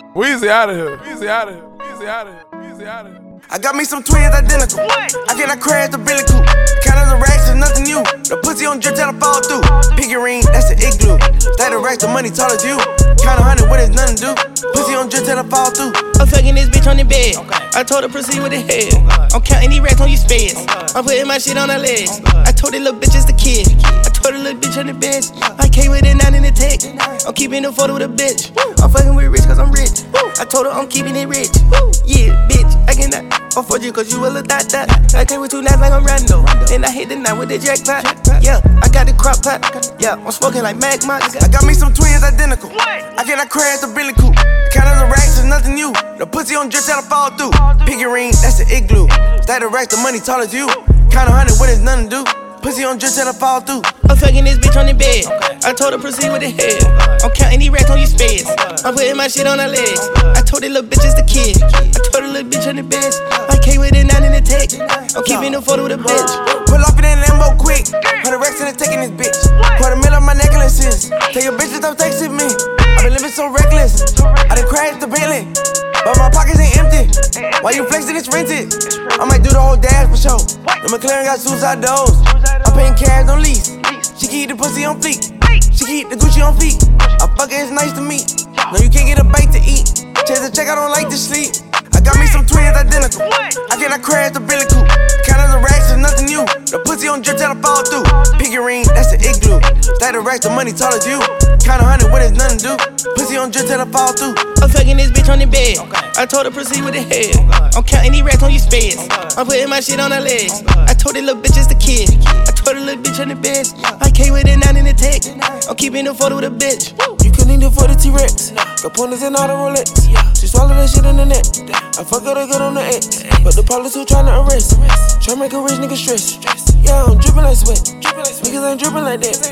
Weezy out of here. Weezy out of here. Weezy out of here. Weezy out of here. I got me some twins identical. I cannot crash the Billy Coupe. Count of the racks is nothing new. The pussy on drip till I fall through. Piggy ring, that's the igloo. Stack the racks, the money tall as you. Count 100 when there's nothing to do. Pussy on drip till I fall through. I'm fucking this bitch on the bed. I told her proceed with the head. I'm counting these racks on your spades. I'm putting my shit on her legs. I told the little bitch it's the kid. I told the little bitch on the bed. I came with it 9 in the tech. I'm keeping the photo with a bitch. I'm fucking with rich cause I'm rich. I told her I'm keeping it rich. Yeah, bitch, I cannot afford you cause you a little dot. I came with 2 knives like I'm Rando. And I hit the night with the jackpot. Yeah, I got the crop pot. Yeah, I'm smoking like Magma. I got me some twins identical. I cannot crash the Billy Coupe. Count of the racks is nothing new. The pussy on drip till I fall through. Piggy ring, that's the igloo. Stack the racks, the money tall as you. Count 100 when there's nothing to do. Pussy on drip till I fall through. I'm fucking this bitch on the bed. I told her proceed with the head. I'm counting these racks on your spades. I'm putting my shit on her legs. I told the little bitch it's the kid. I told the little bitch on the bed. I came with it 9 in the tech. I'm keeping the photo with a bitch. Pull off in that Lambo quick. 100 racks and I'm taking this bitch. $250,000 on my necklaces. Tell your bitch to stop texting me. I been living so reckless. I done crashed the Bentley, but my pockets ain't empty. Why you flexing? It's rented. I might do the whole dash for sure. The McLaren got suicide doors. I'm paying cash on lease. She keep the pussy on fleek. She keep the Gucci on feet. I fuck it, it's nice to meet. No, you can't get a bite to eat. Chase the check, I don't like to sleep. I got me some twins identical. I cannot crash the Billy Coupe. Count of the racks is nothing new. The pussy on drip till I fall through. Piggy ring, that's the igloo. Stack the racks, the money tall as you. Count 100 when there's nothing to do. Pussy on drip till I fall through. I'm fucking this bitch on the bed. I told her proceed with the head. I'm counting these racks on your spades. I'm putting my shit on her legs. I told the little bitch it's the kid. I told the little bitch on the bed. I came with it 9 in the tech. I'm keeping the photo with a bitch. You couldn't even for the T-Rex. Components in all the Rolex. She swallowed that shit in the neck. I fuck her to get on the X. But the police who tryna arrest. Try make a rich nigga stress. Yeah, I'm drippin' like sweat. Niggas ain't drippin' like that.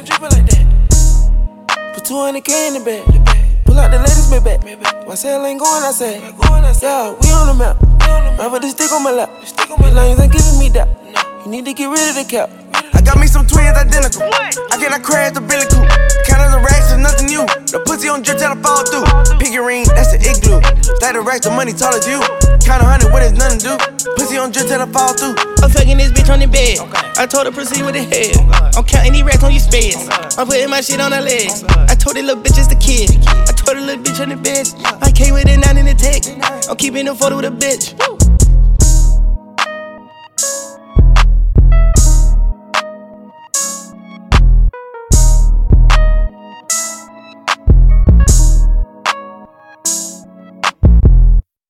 Put 200K in the bag. Pull out the latest Maybach. My cell ain't going outside. Yeah, we on the map. I put the stick on my lap. These lanes ain't giving me that. You need to get rid of the cap. I got me some twins identical. I cannot crash the Billy Coupe. Count of the racks is nothing new. The pussy on drip till I fall through. Piggy ring, that's the igloo. Stack the racks, the money tall as you. Count 100 when there's nothing to do. Pussy on drip till I fall through. I'm fucking this bitch on the bed. I told her proceed with the head. I'm counting these racks on your spades. I'm putting my shit on her legs. I told the little bitch it's the kid. I told the little bitch on the bed. I came with it 9 in the tech. I'm keeping the photo with a bitch.